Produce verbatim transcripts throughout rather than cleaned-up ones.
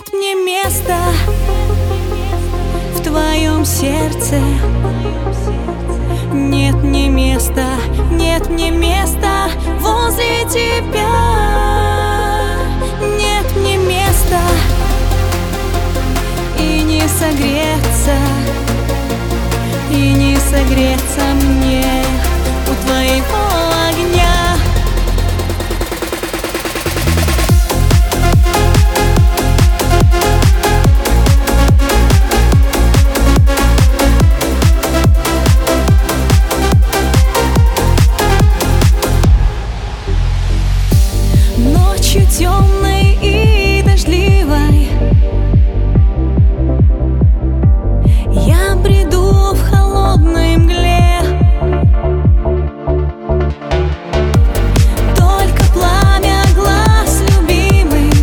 Нет мне места в твоем сердце. Нет мне места, нет мне места возле тебя. Нет мне места и не согреться, и не согреться мне у твоего огня. Ночью темной и дождливой я бреду в холодной мгле. Только пламя глаз любимых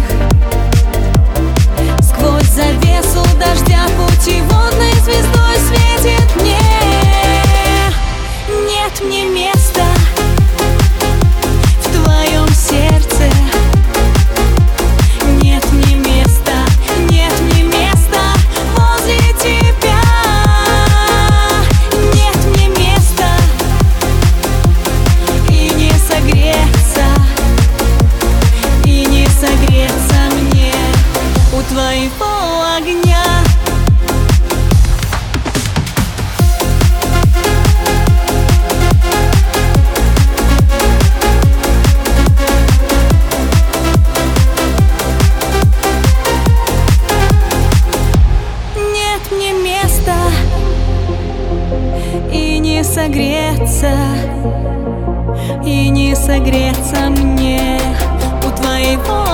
сквозь завесу дождя путеводной звездой светит мне. Нет мне места в твоем сердце. Нет мне места, нет мне места возле тебя. Нет мне места и не согреться, и не согреться мне у твоего огня. Мне места и не согреться, и не согреться мне у твоего